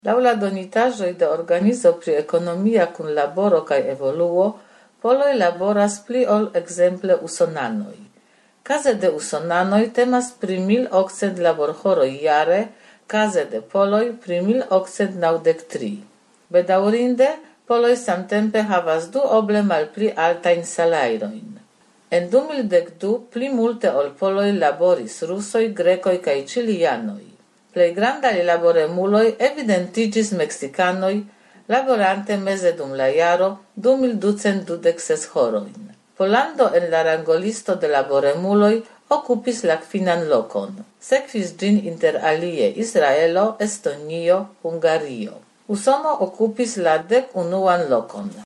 Laŭ la donitaĵoj de organizo pri ekonomia kunlaboro kaj evoluo, poloj laboras pli ol ekzemple usonanoj. Kaze de usonanoj temas pri 1800 laborhoroj jare, kaze de poloj pri 1893. Bedaŭrinde, poloj samtempe havas duoble malpli altajn salajrojn. En 2012 pli multe ol poloj laboris rusoj, grekoj kaj ĉilianoj. Plej grandaj laboremuloj evidentiĝis meksikanoj, laborante meze dum la jaro 2226 horojn. Pollando en la rangolisto de laboremuloj okupis la kvinan lokon. Sekvis ĝin inter alie Israelo, Estonio, Hungario. Usono okupis la 11. lokon.